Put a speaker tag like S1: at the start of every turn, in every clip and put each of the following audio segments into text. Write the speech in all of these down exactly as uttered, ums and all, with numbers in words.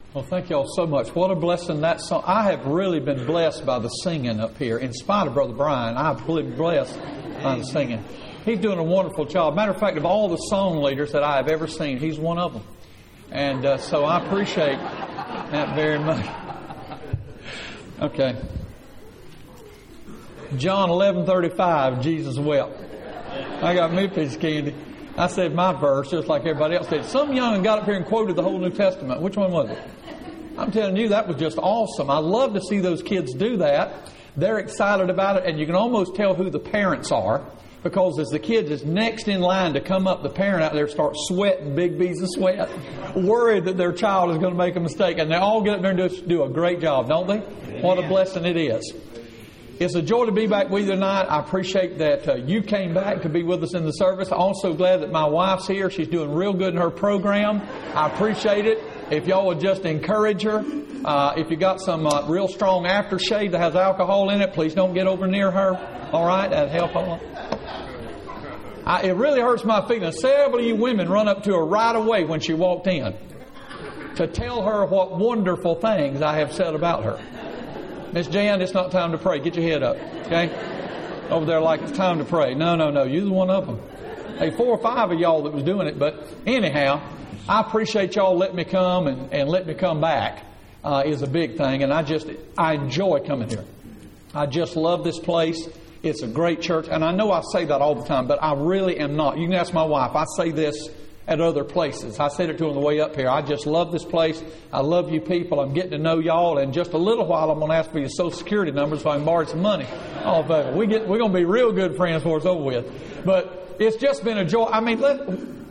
S1: Well, thank y'all so much. What a blessing that song. I have really been blessed by the singing up here. In spite of Brother Brian, I've really been blessed by the singing. He's doing a wonderful job. Matter of fact, of all the song leaders that I have ever seen, he's one of them. And uh, so I appreciate that very much. Okay. John eleven thirty-five, Jesus wept. I got me a piece of candy. I said my verse just like everybody else did. Some young got up here and quoted the whole New Testament. Which one was it? I'm telling you, that was just awesome. I love to see those kids do that. They're excited about it, and you can almost tell who the parents are, because as the kid is next in line to come up, the parent out there starts sweating big beads of sweat, worried that their child is going to make a mistake. And they all get up there and do, do a great job, don't they? What a blessing it is. It's a joy to be back with you tonight. I appreciate that uh, you came back to be with us in the service. I'm also glad that my wife's here. She's doing real good in her program. I appreciate it. If y'all would just encourage her. Uh, if you got some uh, real strong aftershave that has alcohol in it, please don't get over near her. All right? That'd help a lot. I, it really hurts my feelings. Several of you women run up to her right away when she walked in to tell her what wonderful things I have said about her. Miss Jan, it's not time to pray. Get your head up, okay? Over there like it's time to pray. No, no, no. You're the one of them. Hey, four or five of y'all that was doing it. But anyhow, I appreciate y'all letting me come and, and letting me come back uh, is a big thing. And I just, I enjoy coming here. I just love this place. It's a great church. And I know I say that all the time, but I really am not. You can ask my wife. I say this at other places. I said it to her on the way up here. I just love this place. I love you people. I'm getting to know y'all. And in just a little while, I'm going to ask for your Social Security numbers so I can borrow some money off of it. We get, we're going to be real good friends before it's over with. But it's just been a joy. I mean, let,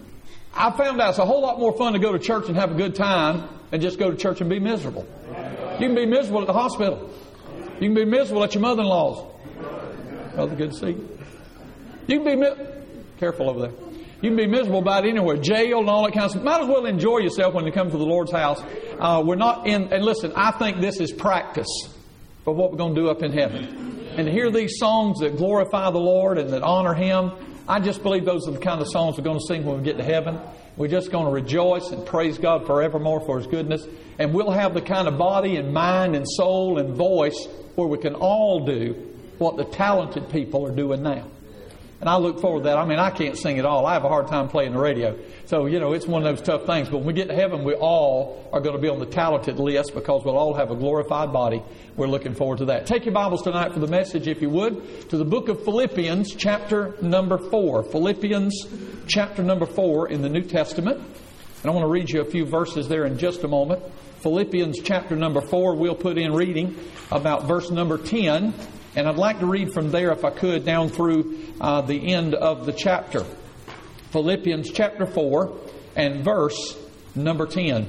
S1: I found out it's a whole lot more fun to go to church and have a good time than just go to church and be miserable. You can be miserable at the hospital. You can be miserable at your mother-in-law's. Brother, good to see you. You can be mi- careful over there. You can be miserable about it anywhere, jail and all that kind of stuff. Might as well enjoy yourself when you come to the Lord's house. Uh, we're not in, and listen, I think this is practice for what we're going to do up in heaven. And to hear these songs that glorify the Lord and that honor Him, I just believe those are the kind of songs we're going to sing when we get to heaven. We're just going to rejoice and praise God forevermore for His goodness. And we'll have the kind of body and mind and soul and voice where we can all do what the talented people are doing now. And I look forward to that. I mean, I can't sing at all. I have a hard time playing the radio. So, you know, it's one of those tough things. But when we get to heaven, we all are going to be on the talented list because we'll all have a glorified body. We're looking forward to that. Take your Bibles tonight for the message, if you would, to the book of Philippians, chapter number four. Philippians, chapter number four in the New Testament. And I want to read you a few verses there in just a moment. Philippians, chapter number four, we'll put in reading about verse number ten. And I'd like to read from there, if I could, down through uh, the end of the chapter. Philippians chapter four and verse number ten.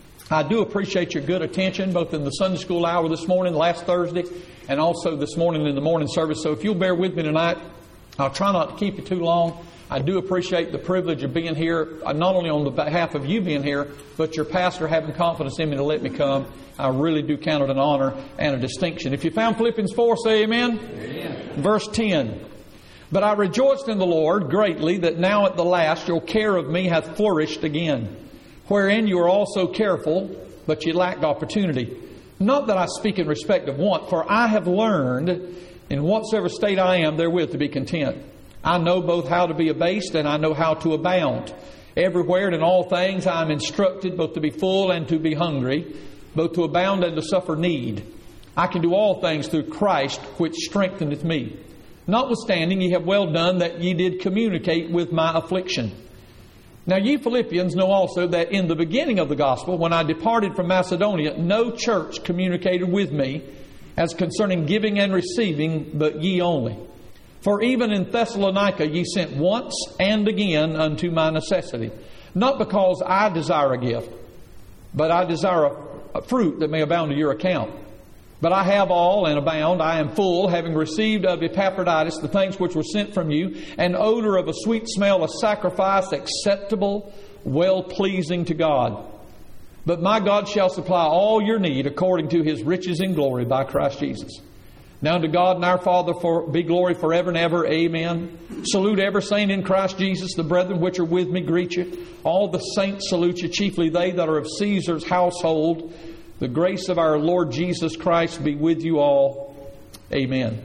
S1: I do appreciate your good attention, both in the Sunday school hour this morning, last Thursday, and also this morning in the morning service. So if you'll bear with me tonight, I'll try not to keep you too long. I do appreciate the privilege of being here, not only on the behalf of you being here, but your pastor having confidence in me to let me come. I really do count it an honor and a distinction. If you found Philippians four, say amen. Amen. Verse ten. But I rejoiced in the Lord greatly that now at the last your care of me hath flourished again, wherein you are also careful, but ye lacked opportunity. Not that I speak in respect of want, for I have learned in whatsoever state I am therewith to be content. I know both how to be abased and I know how to abound. Everywhere and in all things I am instructed both to be full and to be hungry, both to abound and to suffer need. I can do all things through Christ which strengtheneth me. Notwithstanding, ye have well done that ye did communicate with my affliction. Now ye Philippians know also that in the beginning of the gospel, when I departed from Macedonia, no church communicated with me as concerning giving and receiving, but ye only. For even in Thessalonica ye sent once and again unto my necessity. Not because I desire a gift, but I desire a, a fruit that may abound to your account. But I have all and abound. I am full, having received of Epaphroditus the things which were sent from you, an odor of a sweet smell, a sacrifice acceptable, well-pleasing to God. But my God shall supply all your need according to His riches in glory by Christ Jesus. Now to God and our Father for be glory forever and ever. Amen. Salute every saint in Christ Jesus. The brethren which are with me greet you. All the saints salute you, chiefly they that are of Caesar's household. The grace of our Lord Jesus Christ be with you all. Amen.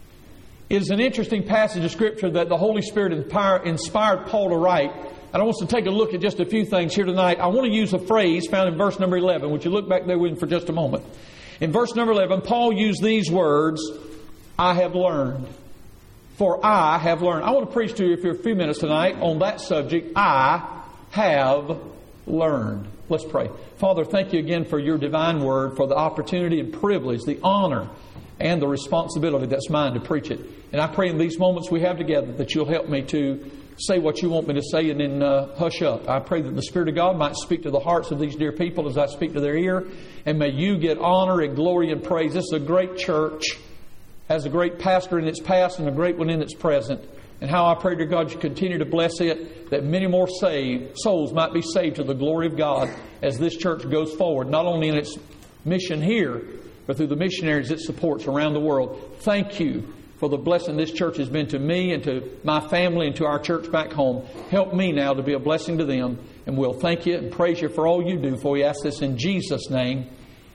S1: It is an interesting passage of Scripture that the Holy Spirit inspired Paul to write. And I want us to take a look at just a few things here tonight. I want to use a phrase found in verse number eleven. Would you look back there with me for just a moment? In verse number eleven, Paul used these words, I have learned. For I have learned. I want to preach to you for a few minutes tonight on that subject. I have learned. Let's pray. Father, thank you again for your divine word, for the opportunity and privilege, the honor and the responsibility that's mine to preach it. And I pray in these moments we have together that you'll help me to say what you want me to say and then uh, hush up. I pray that the Spirit of God might speak to the hearts of these dear people as I speak to their ear. And may you get honor and glory and praise. This is a great church. Has a great pastor in its past and a great one in its present. And how I pray to God you continue to bless it, that many more saved, souls might be saved to the glory of God as this church goes forward, not only in its mission here, but through the missionaries it supports around the world. Thank you for the blessing this church has been to me and to my family and to our church back home. Help me now to be a blessing to them. And we'll thank you and praise you for all you do. For we ask this in Jesus' name.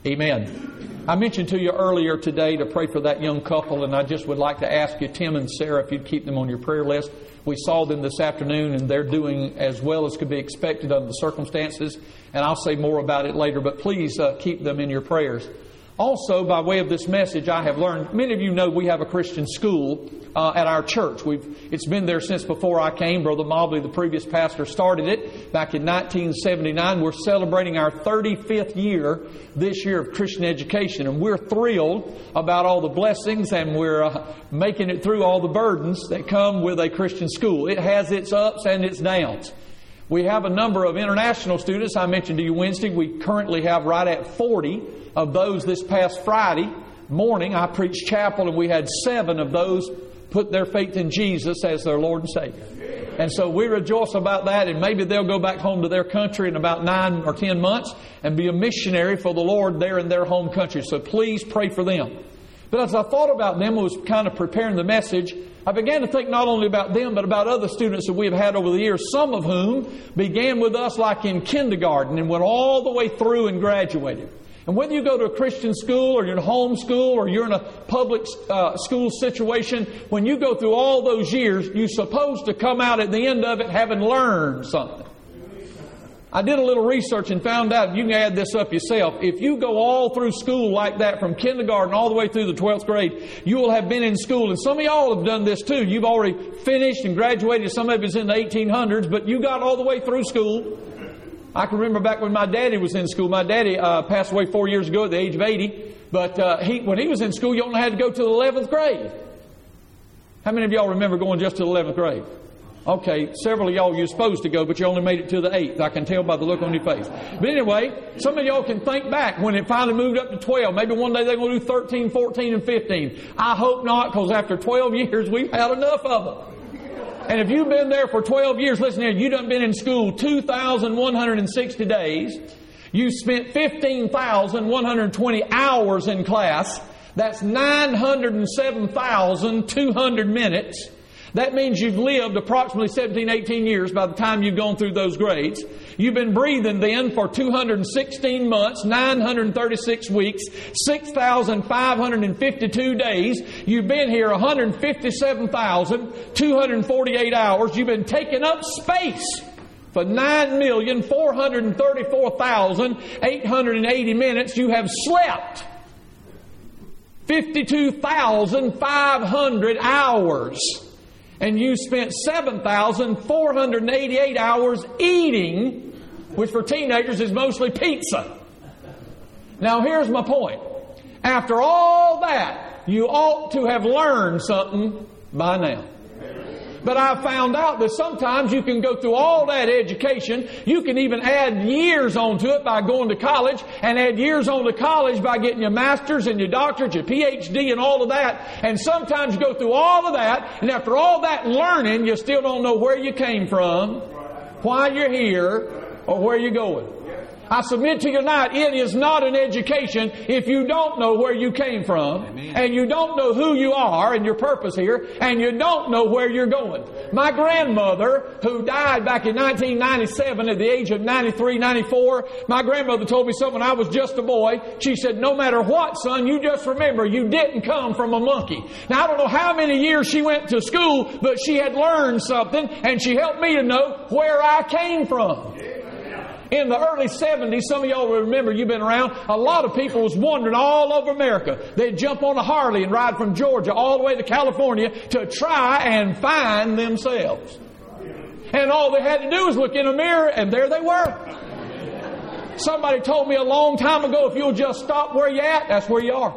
S1: Amen. I mentioned to you earlier today to pray for that young couple, and I just would like to ask you, Tim and Sarah, if you'd keep them on your prayer list. We saw them this afternoon, and they're doing as well as could be expected under the circumstances. And I'll say more about it later, but please uh, keep them in your prayers. Also, by way of this message, I have learned, many of you know we have a Christian school uh, at our church. We've It's been there since before I came. Brother Mobley, the previous pastor, started it back in nineteen seventy-nine. We're celebrating our thirty-fifth year this year of Christian education. And we're thrilled about all the blessings, and we're uh, making it through all the burdens that come with a Christian school. It has its ups and its downs. We have a number of international students. I mentioned to you Wednesday, we currently have right at forty of those. This past Friday morning, I preached chapel, and we had seven of those put their faith in Jesus as their Lord and Savior. And so we rejoice about that, and maybe they'll go back home to their country in about nine or ten months and be a missionary for the Lord there in their home country. So please pray for them. But as I thought about them, I was kind of preparing the message, I began to think not only about them, but about other students that we have had over the years, some of whom began with us like in kindergarten and went all the way through and graduated. And whether you go to a Christian school or you're in a home school or you're in a public uh, school situation, when you go through all those years, you're supposed to come out at the end of it having learned something. I did a little research and found out, you can add this up yourself, if you go all through school like that from kindergarten all the way through the twelfth grade, you will have been in school. And some of y'all have done this too. You've already finished and graduated. Some of it's in the eighteen hundreds, but you got all the way through school. I can remember back when my daddy was in school. My daddy uh, passed away four years ago at the age of eighty. But uh, he, when he was in school, you only had to go to the eleventh grade. How many of y'all remember going just to the eleventh grade? Okay, several of y'all you're supposed to go, but you only made it to the eighth. I can tell by the look on your face. But anyway, some of y'all can think back when it finally moved up to twelve. Maybe one day they're going to do thirteen, fourteen, and fifteen. I hope not, because after twelve years, we've had enough of them. And if you've been there for twelve years, listen here, you done been in school two thousand one hundred sixty days. You spent fifteen thousand one hundred twenty hours in class. That's nine hundred seven thousand two hundred minutes. That means you've lived approximately seventeen, eighteen years by the time you've gone through those grades. You've been breathing then for two hundred sixteen months, nine hundred thirty-six weeks, six thousand five hundred fifty-two days. You've been here one hundred fifty-seven thousand two hundred forty-eight hours. You've been taking up space for nine million four hundred thirty-four thousand eight hundred eighty minutes. You have slept fifty-two thousand five hundred hours. And you spent seven thousand four hundred eighty-eight hours eating, which for teenagers is mostly pizza. Now here's my point. After all that, you ought to have learned something by now. But I found out that sometimes you can go through all that education. You can even add years onto it by going to college, and add years on to college by getting your master's and your doctorate, your P H D and all of that. And sometimes you go through all of that, and after all that learning, you still don't know where you came from, why you're here, or where you're going. I submit to you tonight, it is not an education if you don't know where you came from, Amen. And you don't know who you are and your purpose here, and you don't know where you're going. My grandmother, who died back in nineteen ninety-seven at the age of ninety-three, ninety-four, my grandmother told me something when I was just a boy. She said, no matter what, son, you just remember you didn't come from a monkey. Now, I don't know how many years she went to school, but she had learned something, and she helped me to know where I came from. In the early seventies, some of y'all will remember, you've been around, a lot of people was wandering all over America. They'd jump on a Harley and ride from Georgia all the way to California to try and find themselves. And all they had to do was look in a mirror, and there they were. Somebody told me a long time ago, if you'll just stop where you're at, that's where you are.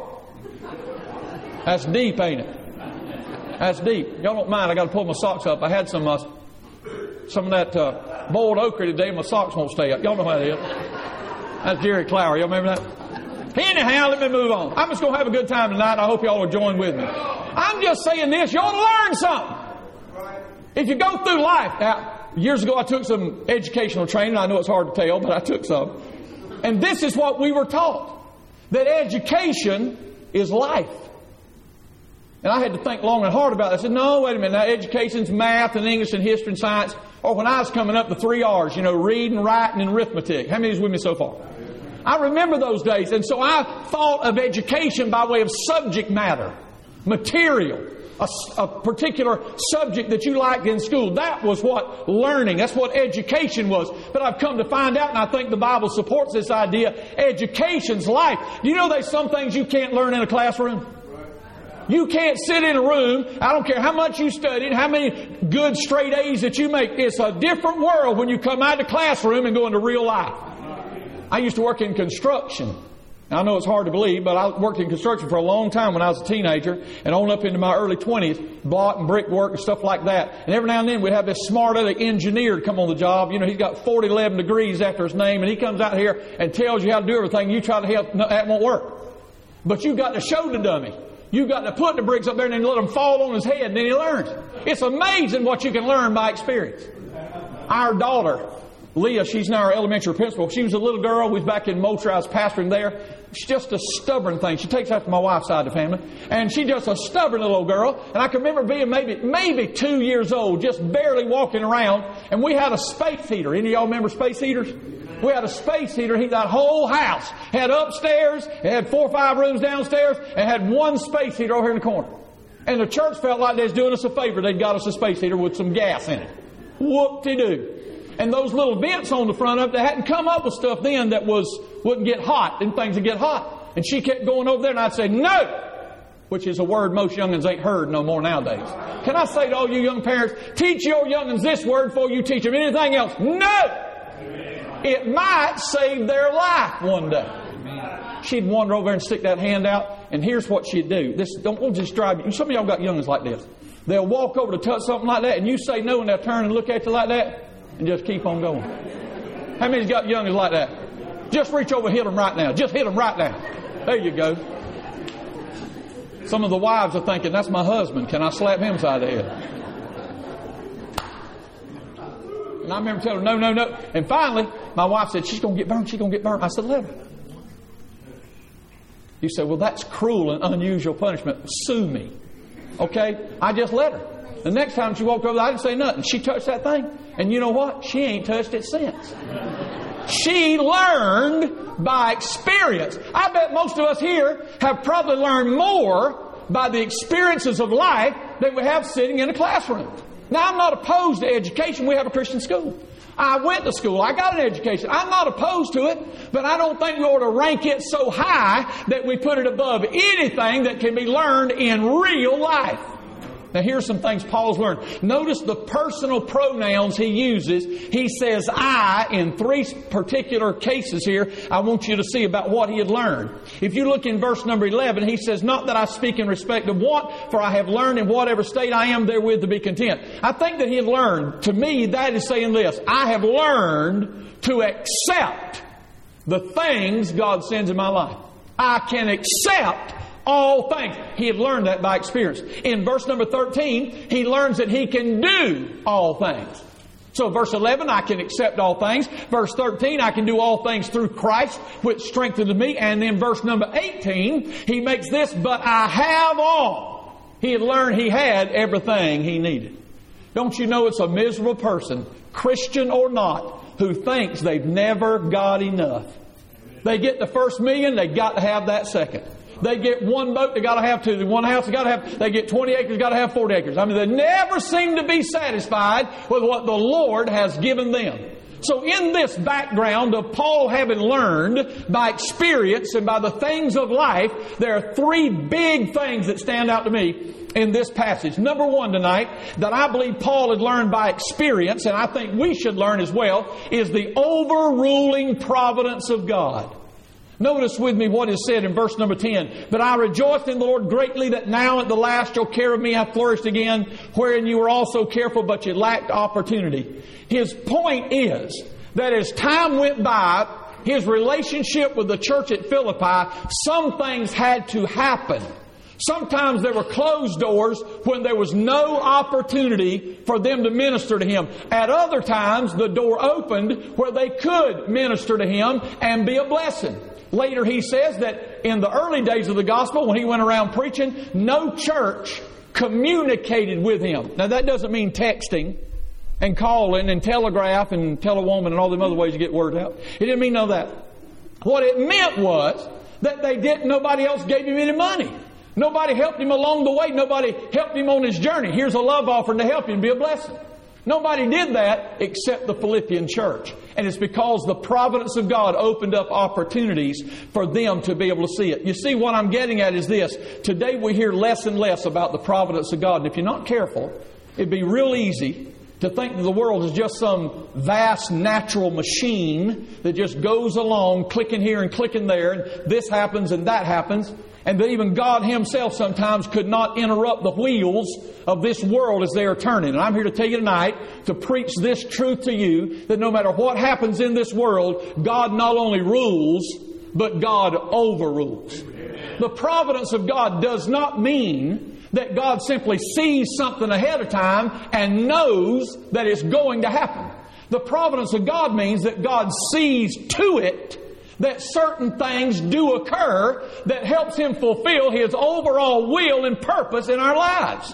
S1: That's deep, ain't it? That's deep. Y'all don't mind, I got to pull my socks up. I had some... Uh, Some of that uh, boiled okra today, my socks won't stay up. Y'all know what that is. That's Jerry Clower. Y'all remember that? Anyhow, let me move on. I'm just going to have a good time tonight. I hope y'all will join with me. I'm just saying this. You ought to learn something. If you go through life. Now, years ago I took some educational training. I know it's hard to tell, but I took some. And this is what we were taught. That education is life. And I had to think long and hard about it. I said, no, wait a minute. Now, education's math and English and history and science. Or when I was coming up, the three R's, you know, reading, writing, and arithmetic. How many is with me so far? I remember those days. And so I thought of education by way of subject matter, material, a, a particular subject that you liked in school. That was what learning, that's what education was. But I've come to find out, and I think the Bible supports this idea, education's life. Do you know there's some things you can't learn in a classroom? You can't sit in a room, I don't care how much you studied, how many good straight A's that you make. It's a different world when you come out of the classroom and go into real life. I used to work in construction. Now, I know it's hard to believe, but I worked in construction for a long time when I was a teenager and on up into my early twenties, block and brick work and stuff like that. And every now and then we'd have this smart other engineer come on the job. You know, he's got forty eleven degrees after his name, and he comes out here and tells you how to do everything. You try to help, no, that won't work. But you've got to show the dummy. You've got to put the bricks up there and then let them fall on his head, and then he learns. It's amazing what you can learn by experience. Our daughter, Leah, she's now our elementary principal. She was a little girl. We was back in Moultrie. I was pastoring there. She's just a stubborn thing. She takes after my wife's side of the family. And she's just a stubborn little girl. And I can remember being maybe maybe two years old, just barely walking around. And we had a space heater. Any of y'all remember space heaters? We had a space heater. He, that whole house had upstairs, it had four or five rooms downstairs, and had one space heater over here in the corner. And the church felt like they was doing us a favor. They'd got us a space heater with some gas in it. Whoop-de-doo. And those little vents on the front of it, they hadn't come up with stuff then that was wouldn't get hot, and things would get hot. And she kept going over there, and I'd say, no! Which is a word most youngins ain't heard no more nowadays. Can I say to all you young parents, teach your youngins this word before you teach them anything else? No! It might save their life one day. She'd wander over and stick that hand out, and here's what she'd do. This don't we'll just drive you. Some of y'all got youngins like this. They'll walk over to touch something like that, and you say no, and they'll turn and look at you like that, and just keep on going. How many's got youngins like that? Just reach over and hit them right now. Just hit them right now. There you go. Some of the wives are thinking, that's my husband. Can I slap him side of the head? And I remember telling her, no, no, no. And finally, my wife said, she's going to get burned. She's going to get burned. I said, let her. You say, well, that's cruel and unusual punishment. Sue me. Okay? I just let her. The next time she walked over there, I didn't say nothing. She touched that thing. And you know what? She ain't touched it since. She learned by experience. I bet most of us here have probably learned more by the experiences of life than we have sitting in a classroom. Now, I'm not opposed to education. We have a Christian school. I went to school. I got an education. I'm not opposed to it, but I don't think we ought to rank it so high that we put it above anything that can be learned in real life. Now, here's some things Paul's learned. Notice the personal pronouns he uses. He says I in three particular cases here. I want you to see about what he had learned. If you look in verse number eleven, he says, not that I speak in respect of want, for I have learned in whatever state I am therewith to be content. I think that he had learned. To me, that is saying this. I have learned to accept the things God sends in my life. I can accept all things. He had learned that by experience. In verse number thirteen, he learns that he can do all things. So verse eleven, I can accept all things. Verse thirteen, I can do all things through Christ, which strengthens me. And then verse number eighteen, he makes this, but I have all. He had learned he had everything he needed. Don't you know it's a miserable person, Christian or not, who thinks they've never got enough. They get the first million, they got to have that second. They get one boat, they got to have two. One house, they got to have. They get twenty acres, got to have forty acres. I mean, they never seem to be satisfied with what the Lord has given them. So in this background of Paul having learned by experience and by the things of life, there are three big things that stand out to me in this passage. Number one tonight, that I believe Paul had learned by experience, and I think we should learn as well, is the overruling providence of God. Notice with me what is said in verse number ten. But I rejoiced in the Lord greatly that now at the last your care of me hath flourished again, wherein you were also careful, but you lacked opportunity. His point is that as time went by, his relationship with the church at Philippi, some things had to happen. Sometimes there were closed doors when there was no opportunity for them to minister to him. At other times, the door opened where they could minister to him and be a blessing. Later he says that in the early days of the gospel, when he went around preaching, no church communicated with him. Now that doesn't mean texting and calling and telegraph and tell a woman and all them other ways you get word out. It didn't mean none of that. What it meant was that they didn't, nobody else gave him any money. Nobody helped him along the way. Nobody helped him on his journey. Here's a love offering to help him be a blessing. Nobody did that except the Philippian church. And it's because the providence of God opened up opportunities for them to be able to see it. You see, what I'm getting at is this. Today we hear less and less about the providence of God. And if you're not careful, it'd be real easy to think that the world is just some vast natural machine that just goes along, clicking here and clicking there, and this happens and that happens. And that even God Himself sometimes could not interrupt the wheels of this world as they are turning. And I'm here to tell you tonight to preach this truth to you, that no matter what happens in this world, God not only rules, but God overrules. The providence of God does not mean that God simply sees something ahead of time and knows that it's going to happen. The providence of God means that God sees to it that certain things do occur that helps Him fulfill His overall will and purpose in our lives.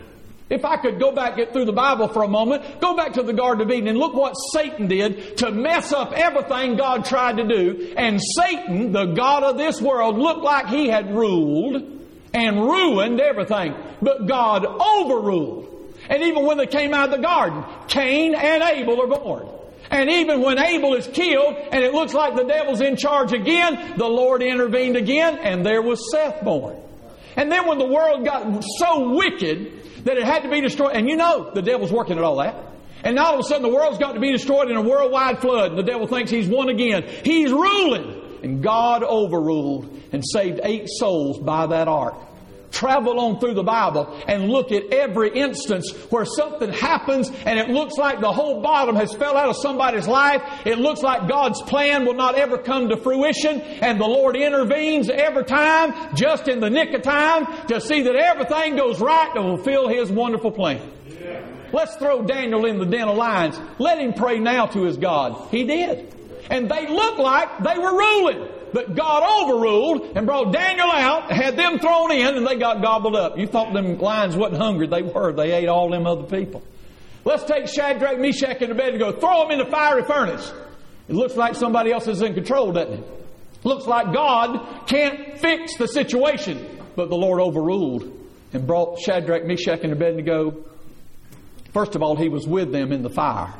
S1: If I could go back, get through the Bible for a moment, go back to the Garden of Eden and look what Satan did to mess up everything God tried to do. And Satan, the god of this world, looked like he had ruled and ruined everything. But God overruled. And even when they came out of the garden, Cain and Abel are born. And even when Abel is killed and it looks like the devil's in charge again, the Lord intervened again and there was Seth born. And then when the world got so wicked that it had to be destroyed, and you know the devil's working at all that. And all of a sudden the world's got to be destroyed in a worldwide flood and the devil thinks he's won again. He's ruling. And God overruled and saved eight souls by that ark. Travel on through the Bible and look at every instance where something happens and it looks like the whole bottom has fell out of somebody's life. It looks like God's plan will not ever come to fruition, and the Lord intervenes every time, just in the nick of time, to see that everything goes right to fulfill His wonderful plan. Yeah. Let's throw Daniel in the den of lions. Let him pray now to his God. He did. And they looked like they were ruling. But God overruled and brought Daniel out, had them thrown in, and they got gobbled up. You thought them lions wasn't hungry. They were. They ate all them other people. Let's take Shadrach, Meshach, and Abednego. Throw them in the fiery furnace. It looks like somebody else is in control, doesn't it? Looks like God can't fix the situation. But the Lord overruled and brought Shadrach, Meshach, and Abednego. First of all, He was with them in the fire.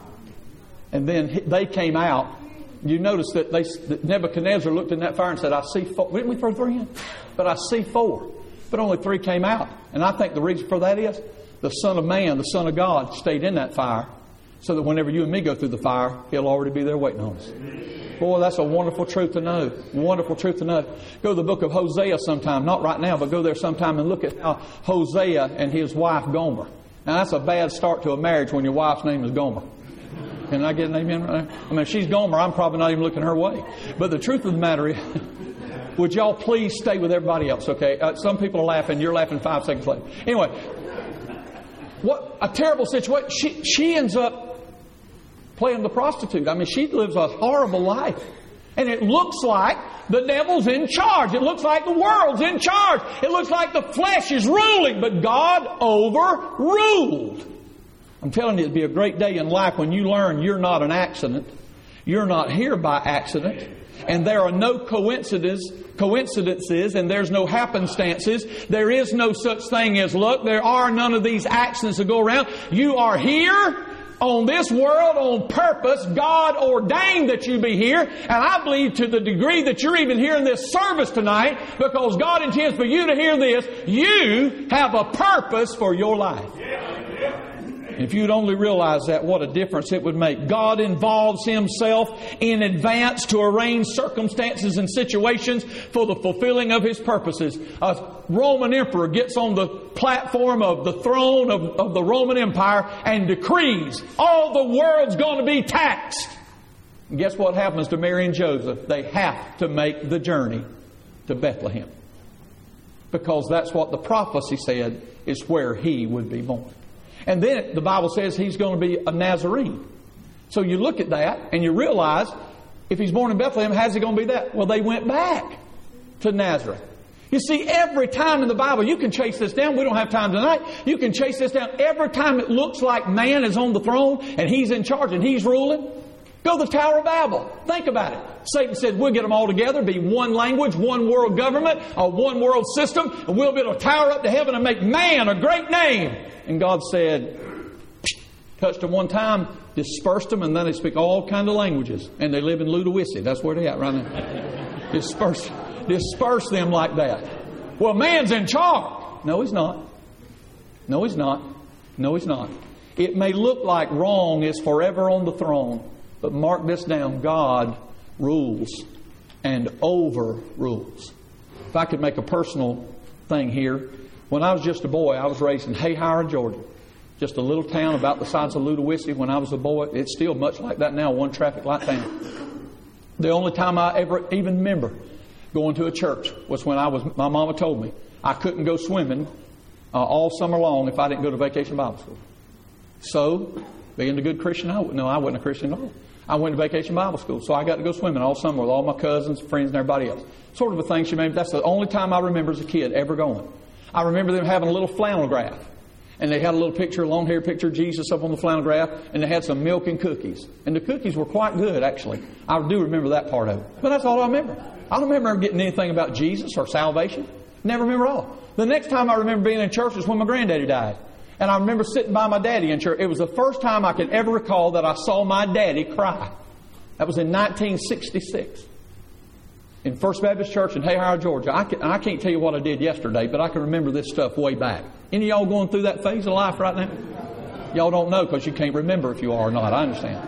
S1: And then they came out. You notice that, they, that Nebuchadnezzar looked in that fire and said, I see four. Didn't we throw three in? But I see four. But only three came out. And I think the reason for that is the Son of Man, the Son of God, stayed in that fire so that whenever you and me go through the fire, He'll already be there waiting on us. Boy, that's a wonderful truth to know. Wonderful truth to know. Go to the book of Hosea sometime. Not right now, but go there sometime and look at how Hosea and his wife Gomer. Now, that's a bad start to a marriage when your wife's name is Gomer. Can I get an amen right there? I mean, if she's Gomer, I'm probably not even looking her way. But the truth of the matter is, would y'all please stay with everybody else, okay? Uh, some people are laughing. You're laughing five seconds later. Anyway, what a terrible situation. She, she ends up playing the prostitute. I mean, she lives a horrible life. And it looks like the devil's in charge. It looks like the world's in charge. It looks like the flesh is ruling. But God overruled. I'm telling you, it'd be a great day in life when you learn you're not an accident. You're not here by accident. And there are no coincidences, coincidences, and there's no happenstances. There is no such thing as luck. There are none of these accidents that go around. You are here on this world on purpose. God ordained that you be here. And I believe to the degree that you're even here in this service tonight, because God intends for you to hear this, you have a purpose for your life. If you'd only realize that, what a difference it would make. God involves Himself in advance to arrange circumstances and situations for the fulfilling of His purposes. A Roman emperor gets on the platform of the throne of, of the Roman Empire and decrees all the world's going to be taxed. And guess what happens to Mary and Joseph? They have to make the journey to Bethlehem, because that's what the prophecy said is where He would be born. And then the Bible says He's going to be a Nazarene. So you look at that and you realize, if He's born in Bethlehem, how's He going to be that? Well, they went back to Nazareth. You see, every time in the Bible, you can chase this down. We don't have time tonight. You can chase this down. Every time it looks like man is on the throne and He's in charge and He's ruling, go to the Tower of Babel. Think about it. Satan said, we'll get them all together, be one language, one world government, a one world system, and we'll be able to tower up to heaven and make man a great name. And God said, touched them one time, dispersed them, and then they speak all kinds of languages. And they live in Ludowici. That's where they at right now. Disperse, disperse them like that. Well, man's in charge. No, He's not. No, He's not. No, He's not. It may look like wrong is forever on the throne, but mark this down. God rules and overrules. If I could make a personal thing here. When I was just a boy, I was raised in Hayhire, Georgia. Just a little town about the size of Ludowici when I was a boy. It's still much like that now, one traffic light town. The only time I ever even remember going to a church was when I was, my mama told me I couldn't go swimming uh, all summer long if I didn't go to Vacation Bible School. So, being a good Christian, I, no, I wasn't a Christian at all. I went to Vacation Bible School, so I got to go swimming all summer with all my cousins, friends, and everybody else. Sort of a thing she made. That's the only time I remember as a kid ever going. I remember them having a little flannel graph. And they had a little picture, a long hair picture of Jesus up on the flannel graph. And they had some milk and cookies. And the cookies were quite good, actually. I do remember that part of it. But that's all I remember. I don't remember getting anything about Jesus or salvation. Never remember all. The next time I remember being in church was when my granddaddy died. And I remember sitting by my daddy in church. It was the first time I could ever recall that I saw my daddy cry. That was in nineteen sixty-six. In First Baptist Church in Hayhire, Georgia. I, can, I can't tell you what I did yesterday, but I can remember this stuff way back. Any of y'all going through that phase of life right now? Y'all don't know because you can't remember if you are or not. I understand.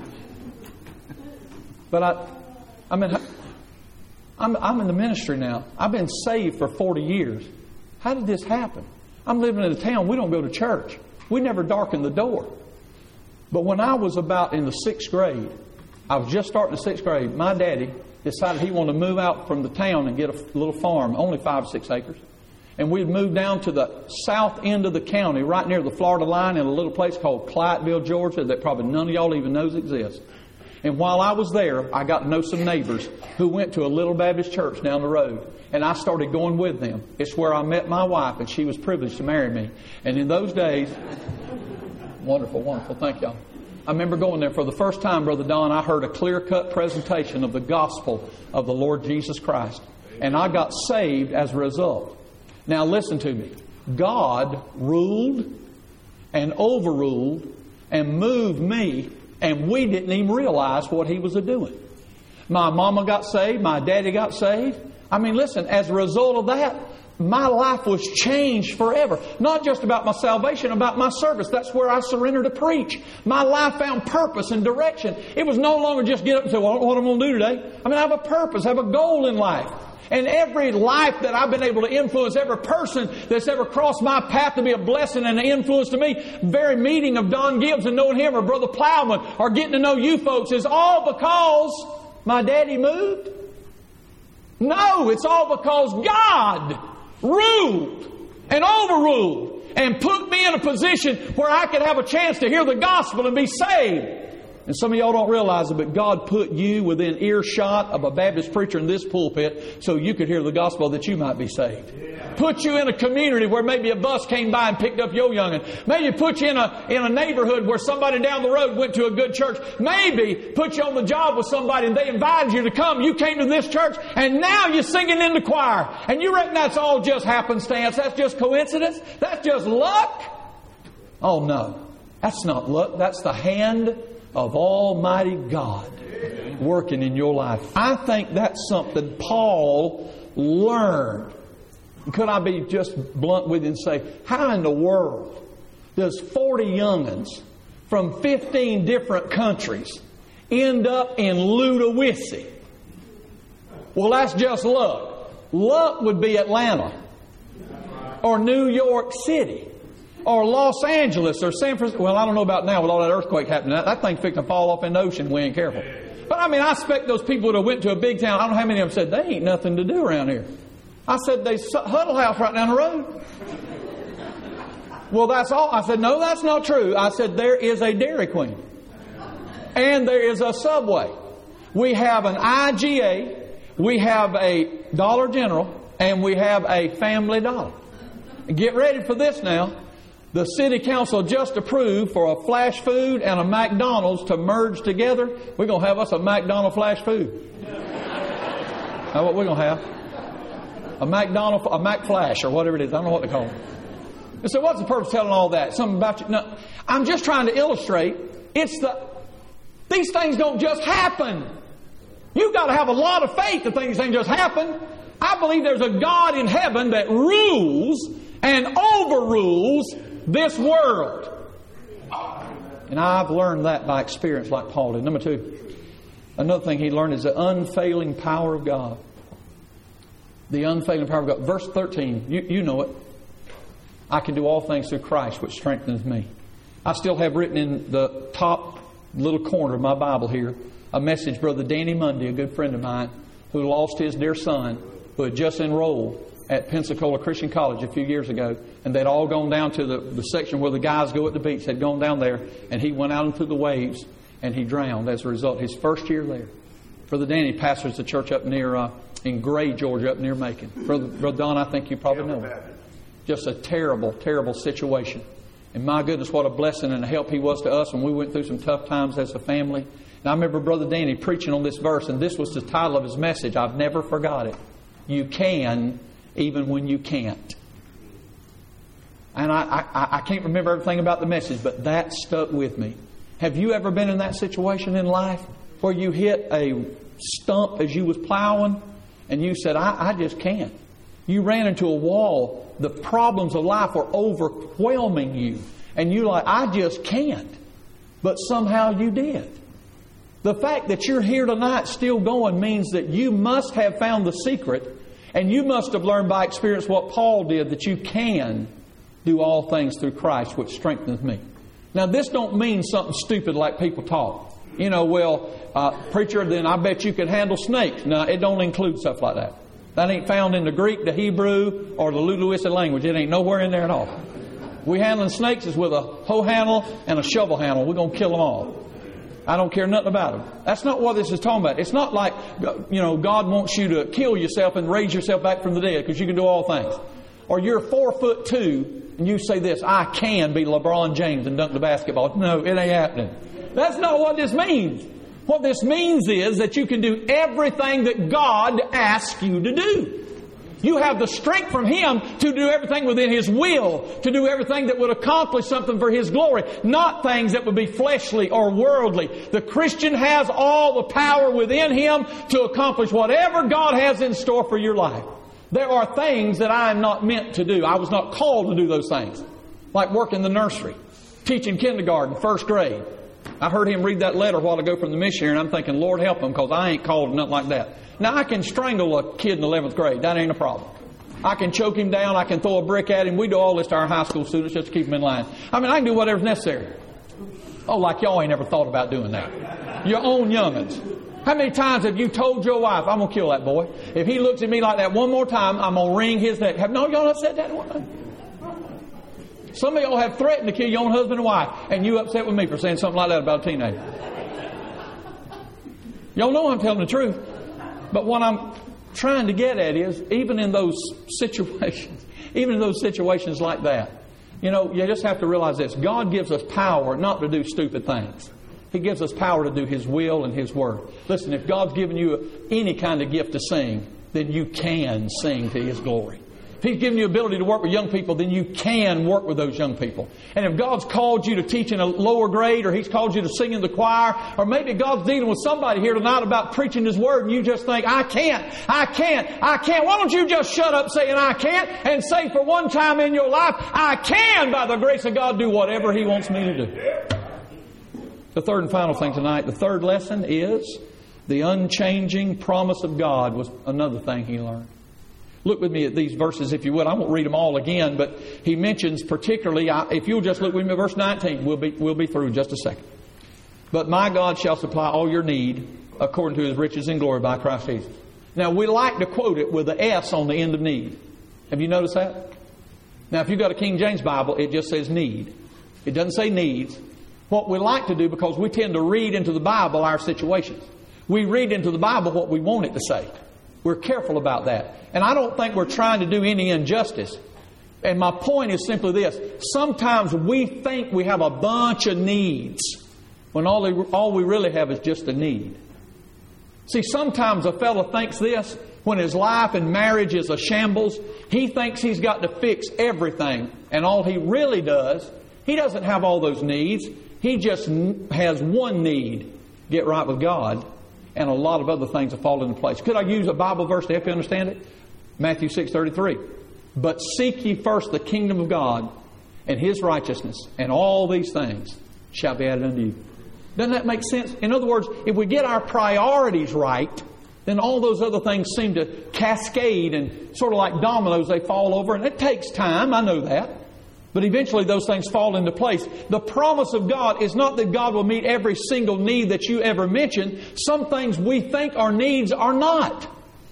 S1: But I, I mean, I'm, I'm in the ministry now. I've been saved for forty years. How did this happen? I'm living in a town. We don't go to church. We never darken the door. But when I was about in the sixth grade, I was just starting the sixth grade, my daddy decided he wanted to move out from the town and get a little farm, only five, six acres. And we'd moved down to the south end of the county, right near the Florida line, in a little place called Clyateville, Georgia, that probably none of y'all even knows exists. And while I was there, I got to know some neighbors who went to a little Baptist church down the road. And I started going with them. It's where I met my wife, and she was privileged to marry me. And in those days, wonderful, wonderful, thank y'all. I remember going there for the first time, Brother Don. I heard a clear-cut presentation of the gospel of the Lord Jesus Christ. And I got saved as a result. Now listen to me. God ruled and overruled and moved me, and we didn't even realize what He was doing. My mama got saved. My daddy got saved. I mean, listen, as a result of that, my life was changed forever. Not just about my salvation, about my service. That's where I surrendered to preach. My life found purpose and direction. It was no longer just get up and say, well, what am I going to do today? I mean, I have a purpose, I have a goal in life. And every life that I've been able to influence, every person that's ever crossed my path to be a blessing and an influence to me, very meeting of Don Gibbs and knowing him, or Brother Plowman, or getting to know you folks, is all because my daddy moved? No, it's all because God ruled and overruled and put me in a position where I could have a chance to hear the gospel and be saved. And some of y'all don't realize it, but God put you within earshot of a Baptist preacher in this pulpit so you could hear the gospel that you might be saved. Put you in a community where maybe a bus came by and picked up your young'un. Maybe put you in a, in a neighborhood where somebody down the road went to a good church. Maybe put you on the job with somebody and they invited you to come. You came to this church and now you're singing in the choir. And you reckon that's all just happenstance? That's just coincidence? That's just luck? Oh no. That's not luck. That's the hand of Almighty God working in your life. I think that's something Paul learned. Could I be just blunt with you and say, how in the world does forty young'uns from fifteen different countries end up in Ludowici? Well, that's just luck. Luck would be Atlanta or New York City or Los Angeles or San Francisco. Well, I don't know about now with all that earthquake happening. That, that thing's fixing to fall off in the ocean. We ain't careful. But I mean, I expect those people that went to a big town, I don't know how many of them said, they ain't nothing to do around here. I said, there's a Huddle House right down the road. Well, that's all. I said, no, that's not true. I said, there is a Dairy Queen. And there is a Subway. We have an I G A. We have a Dollar General. And we have a Family Dollar. Get ready for this now. The City Council just approved for a Flash Food and a McDonald's to merge together. We're going to have us a McDonald Flash Food. That's what we're going to have. A McDonald, a McFlash or whatever it is. I don't know what to call it. And so what's the purpose of telling all that? Something about you? No, I'm just trying to illustrate. It's the, these things don't just happen. You've got to have a lot of faith that things ain't just happen. I believe there's a God in heaven that rules and overrules this world. And I've learned that by experience like Paul did. Number two, another thing he learned is the unfailing power of God. The unfailing power of God. Verse thirteen, you, you know it. I can do all things through Christ which strengthens me. I still have written in the top little corner of my Bible here a message Brother Danny Mundy, a good friend of mine, who lost his dear son, who had just enrolled at Pensacola Christian College a few years ago, and they'd all gone down to the, the section where the guys go at the beach. They'd gone down there, and he went out into the waves, and he drowned as a result. His first year there. Brother Danny pastors the church up near, uh, in Gray, Georgia, up near Macon. Brother, Brother Don, I think you probably know him. Just a terrible, terrible situation. And my goodness, what a blessing and a help he was to us when we went through some tough times as a family. And I remember Brother Danny preaching on this verse, and this was the title of his message. I've never forgot it. You can even when you can't. And I, I, I can't remember everything about the message, but that stuck with me. Have you ever been in that situation in life where you hit a stump as you was plowing and you said, I, I just can't? You ran into a wall. The problems of life were overwhelming you. And you're like, I just can't. But somehow you did. The fact that you're here tonight still going means that you must have found the secret, and you must have learned by experience what Paul did, that you can do all things through Christ, which strengthens me. Now, this don't mean something stupid like people talk. You know, well, uh, preacher, then I bet you can handle snakes. No, it don't include stuff like that. That ain't found in the Greek, the Hebrew, or the Ludowici language. It ain't nowhere in there at all. We handling snakes is with a hoe handle and a shovel handle. We're going to kill them all. I don't care nothing about them. That's not what this is talking about. It's not like, you know, God wants you to kill yourself and raise yourself back from the dead because you can do all things. Or you're four foot two and you say this, I can be LeBron James and dunk the basketball. No, it ain't happening. That's not what this means. What this means is that you can do everything that God asks you to do. You have the strength from Him to do everything within His will, to do everything that would accomplish something for His glory, not things that would be fleshly or worldly. The Christian has all the power within him to accomplish whatever God has in store for your life. There are things that I am not meant to do. I was not called to do those things. Like work in the nursery, teaching kindergarten, first grade. I heard him read that letter a while ago from the missionary, and I'm thinking, Lord help him, because I ain't called to nothing like that. Now, I can strangle a kid in eleventh grade. That ain't a problem. I can choke him down. I can throw a brick at him. We do all this to our high school students just to keep them in line. I mean, I can do whatever's necessary. Oh, like y'all ain't ever thought about doing that. Your own young'uns. How many times have you told your wife, I'm going to kill that boy? If he looks at me like that one more time, I'm going to wring his neck. Have no, y'all not said that one time? Some of y'all have threatened to kill your own husband and wife, and you upset with me for saying something like that about a teenager. Y'all know I'm telling the truth. But what I'm trying to get at is, even in those situations, even in those situations like that, you know, you just have to realize this. God gives us power not to do stupid things. He gives us power to do His will and His Word. Listen, if God's given you any kind of gift to sing, then you can sing to His glory. If He's given you ability to work with young people, then you can work with those young people. And if God's called you to teach in a lower grade, or He's called you to sing in the choir, or maybe God's dealing with somebody here tonight about preaching His Word, and you just think, I can't, I can't, I can't. Why don't you just shut up saying I can't, and say for one time in your life, I can, by the grace of God, do whatever He wants me to do. The third and final thing tonight, the third lesson is the unchanging promise of God was another thing he learned. Look with me at these verses, if you would. I won't read them all again, but he mentions particularly, if you'll just look with me at verse nineteen, we'll be, we'll be through in just a second. But my God shall supply all your need according to His riches and glory by Christ Jesus. Now, we like to quote it with the S on the end of need. Have you noticed that? Now, if you've got a King James Bible, it just says need. It doesn't say needs. What we like to do, because we tend to read into the Bible our situations. We read into the Bible what we want it to say. We're careful about that. And I don't think we're trying to do any injustice. And my point is simply this. Sometimes we think we have a bunch of needs when all, they, all we really have is just a need. See, sometimes a fellow thinks this when his life and marriage is a shambles. He thinks he's got to fix everything. And all he really does, he doesn't have all those needs. He just has one need, get right with God, and a lot of other things will fall into place. Could I use a Bible verse to help you understand it? Matthew six thirty-three. But seek ye first the kingdom of God and His righteousness, and all these things shall be added unto you. Doesn't that make sense? In other words, if we get our priorities right, then all those other things seem to cascade, and sort of like dominoes, they fall over. And it takes time, I know that. But eventually those things fall into place. The promise of God is not that God will meet every single need that you ever mention. Some things we think are needs are not.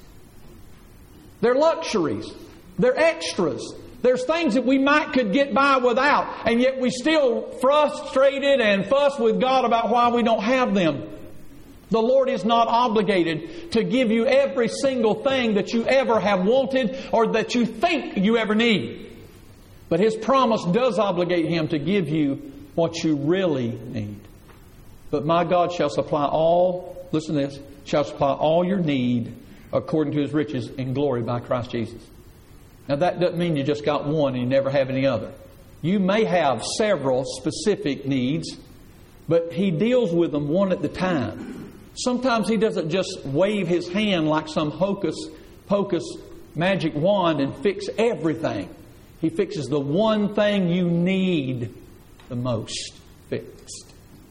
S1: They're luxuries. They're extras. There's things that we might could get by without, and yet we still frustrated and fuss with God about why we don't have them. The Lord is not obligated to give you every single thing that you ever have wanted or that you think you ever need. But His promise does obligate Him to give you what you really need. But my God shall supply all, listen to this, shall supply all your need according to His riches in glory by Christ Jesus. Now that doesn't mean you just got one and you never have any other. You may have several specific needs, but He deals with them one at a time. Sometimes He doesn't just wave His hand like some hocus pocus magic wand and fix everything. He fixes the one thing you need the most fixed.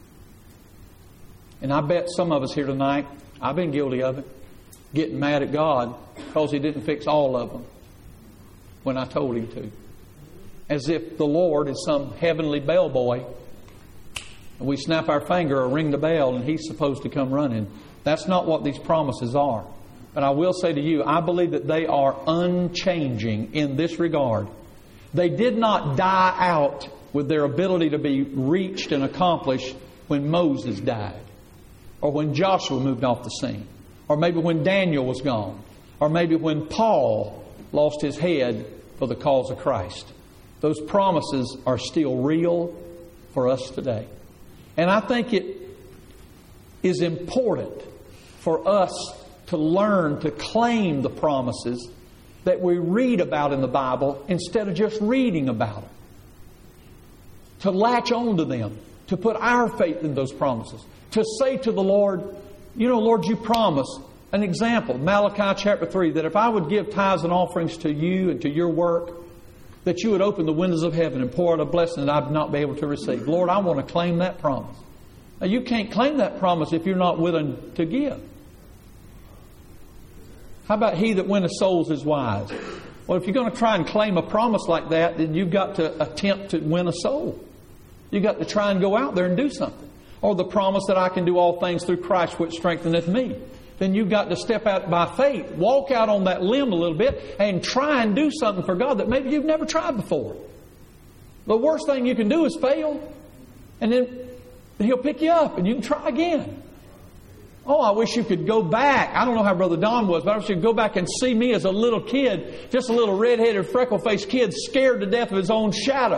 S1: And I bet some of us here tonight, I've been guilty of it, getting mad at God because He didn't fix all of them when I told Him to. As if the Lord is some heavenly bellboy and we snap our finger or ring the bell and He's supposed to come running. That's not what these promises are. But I will say to you, I believe that they are unchanging in this regard. They did not die out with their ability to be reached and accomplished when Moses died, or when Joshua moved off the scene, or maybe when Daniel was gone, or maybe when Paul lost his head for the cause of Christ. Those promises are still real for us today. And I think it is important for us to learn to claim the promises that we read about in the Bible instead of just reading about them. To latch on to them. To put our faith in those promises. To say to the Lord, you know, Lord, you promise. An example, Malachi chapter three, that if I would give tithes and offerings to you and to your work, that you would open the windows of heaven and pour out a blessing that I'd not be able to receive. Lord, I want to claim that promise. Now, you can't claim that promise if you're not willing to give. How about he that winneth souls is wise? Well, if you're going to try and claim a promise like that, then you've got to attempt to win a soul. You've got to try and go out there and do something. Or the promise that I can do all things through Christ which strengtheneth me. Then you've got to step out by faith, walk out on that limb a little bit, and try and do something for God that maybe you've never tried before. The worst thing you can do is fail, and then He'll pick you up and you can try again. Oh, I wish you could go back. I don't know how Brother Don was, but I wish you could go back and see me as a little kid, just a little red-headed, freckle-faced kid, scared to death of his own shadow.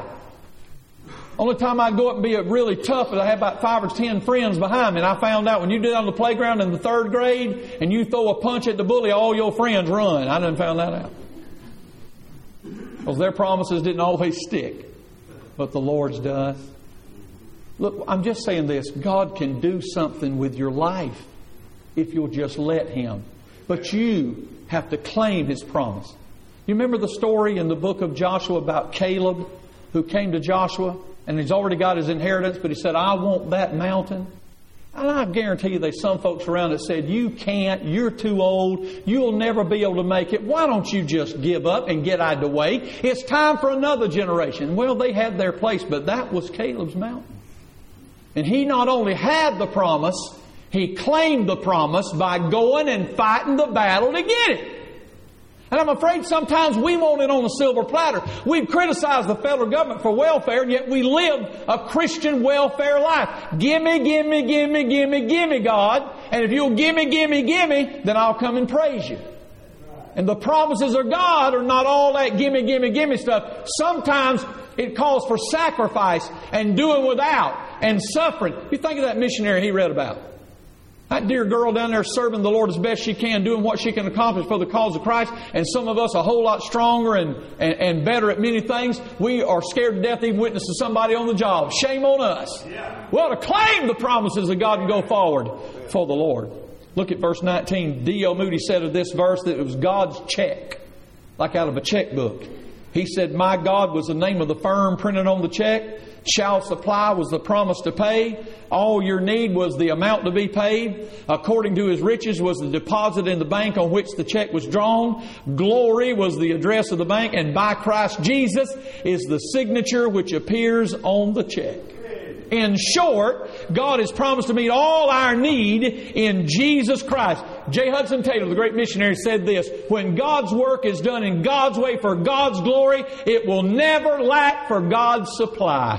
S1: Only time I'd go up and be really tough is I had about five or ten friends behind me. And I found out when you do that on the playground in the third grade and you throw a punch at the bully, all your friends run. I done found that out. Because their promises didn't always stick. But the Lord's does. Look, I'm just saying this. God can do something with your life if you'll just let Him. But you have to claim His promise. You remember the story in the book of Joshua about Caleb who came to Joshua and he's already got his inheritance, but he said, I want that mountain. And I guarantee you there's some folks around that said, you can't, you're too old, you'll never be able to make it. Why don't you just give up and get out of the way? It's time for another generation. Well, they had their place, but that was Caleb's mountain. And he not only had the promise, he claimed the promise by going and fighting the battle to get it. And I'm afraid sometimes we want it on a silver platter. We've criticized the federal government for welfare, and yet we live a Christian welfare life. Gimme, gimme, gimme, gimme, gimme, God. And if you'll gimme, gimme, gimme, then I'll come and praise you. And the promises of God are not all that gimme, gimme, gimme stuff. Sometimes it calls for sacrifice and doing without and suffering. You think of that missionary he read about. That dear girl down there serving the Lord as best she can, doing what she can accomplish for the cause of Christ. And some of us a whole lot stronger and, and, and better at many things. We are scared to death even witness to somebody on the job. Shame on us. Yeah. Well, to claim the promises of God and go forward for the Lord. Look at verse nineteen. D L Moody said of this verse that it was God's check, like out of a checkbook. He said, my God was the name of the firm printed on the check. Shall supply was the promise to pay. All your need was the amount to be paid. According to His riches was the deposit in the bank on which the check was drawn. Glory was the address of the bank. And by Christ Jesus is the signature which appears on the check. In short, God has promised to meet all our need in Jesus Christ. J. Hudson Taylor, the great missionary, said this, when God's work is done in God's way for God's glory, it will never lack for God's supply.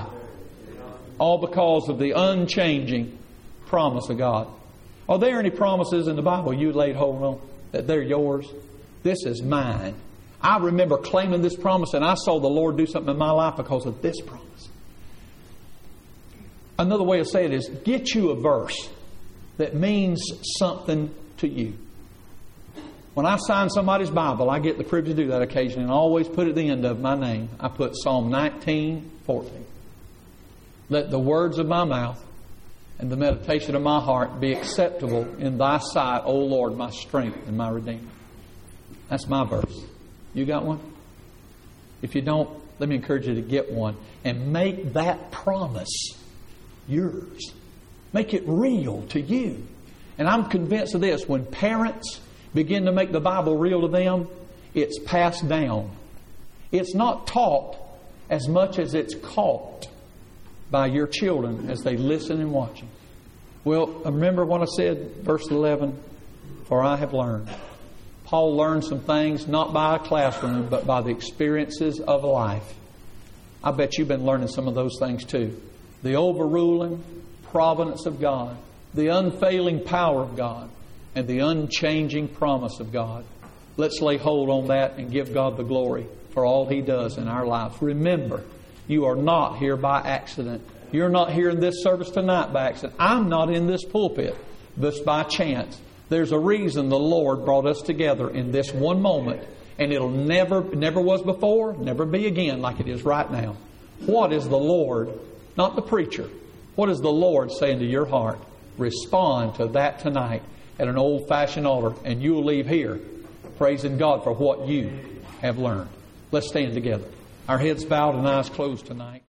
S1: All because of the unchanging promise of God. Are there any promises in the Bible you laid hold on that they're yours? This is mine. I remember claiming this promise and I saw the Lord do something in my life because of this promise. Another way of saying it is, get you a verse that means something to you. When I sign somebody's Bible, I get the privilege to do that occasionally, and I always put at the end of my name, I put Psalm nineteen fourteen. Let the words of my mouth and the meditation of my heart be acceptable in Thy sight, O Lord, my strength and my Redeemer. That's my verse. You got one? If you don't, let me encourage you to get one and make that promise yours. Make it real to you. And I'm convinced of this. When parents begin to make the Bible real to them, it's passed down. It's not taught as much as it's caught by your children as they listen and watch you. Well, remember what I said, verse eleven, for I have learned. Paul learned some things not by a classroom, but by the experiences of life. I bet you've been learning some of those things too. The overruling providence of God, the unfailing power of God, and the unchanging promise of God. Let's lay hold on that and give God the glory for all He does in our lives. Remember, you are not here by accident. You're not here in this service tonight by accident. I'm not in this pulpit just by chance. There's a reason the Lord brought us together in this one moment, and it'll never, never was before, never be again like it is right now. What is the Lord, not the preacher, what is the Lord saying to your heart? Respond to that tonight at an old-fashioned altar, and you'll leave here praising God for what you have learned. Let's stand together. Our heads bowed and eyes closed tonight.